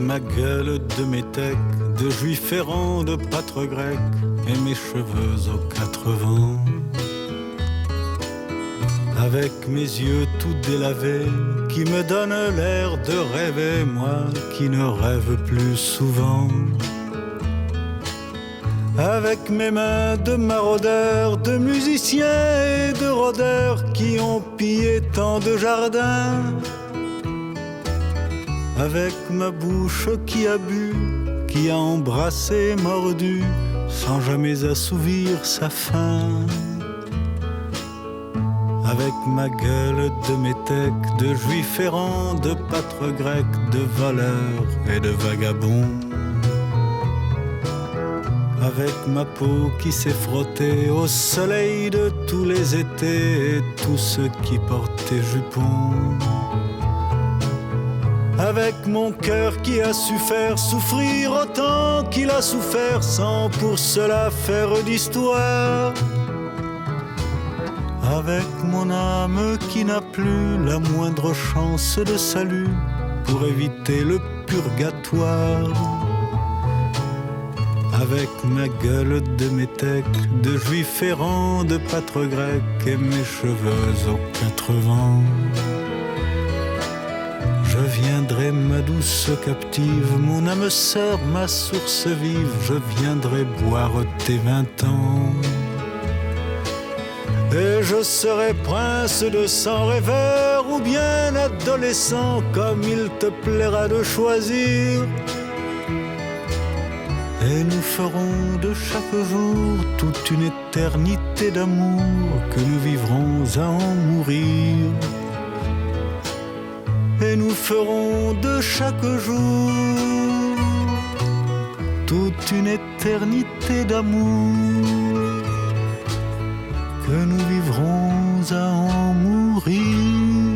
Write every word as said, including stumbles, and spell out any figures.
ma gueule de métèque, de juif errant, de pâtre grec, et mes cheveux aux quatre vents. Avec mes yeux tout délavés, qui me donnent l'air de rêver, moi qui ne rêve plus souvent. Avec mes mains de maraudeurs, de musiciens et de rôdeurs qui ont pillé tant de jardins. Avec ma bouche qui a bu, qui a embrassé, mordu, sans jamais assouvir sa faim. Avec ma gueule de métèque, de juif errant, de pâtre grec, de voleur et de vagabond. Avec ma peau qui s'est frottée au soleil de tous les étés et tous ceux qui portaient jupons. Avec mon cœur qui a su faire souffrir autant qu'il a souffert sans pour cela faire d'histoire. Avec mon âme qui n'a plus la moindre chance de salut pour éviter le purgatoire. Avec ma gueule de métèque, de juif errant, de pâtre grec et mes cheveux aux quatre vents. Je viendrai ma douce captive, mon âme sœur, ma source vive, je viendrai boire tes vingt ans. Et je serai prince de sang rêveur ou bien adolescent, comme il te plaira de choisir. Et nous ferons de chaque jour toute une éternité d'amour que nous vivrons à en mourir. Et nous ferons de chaque jour toute une éternité d'amour que nous vivrons à en mourir.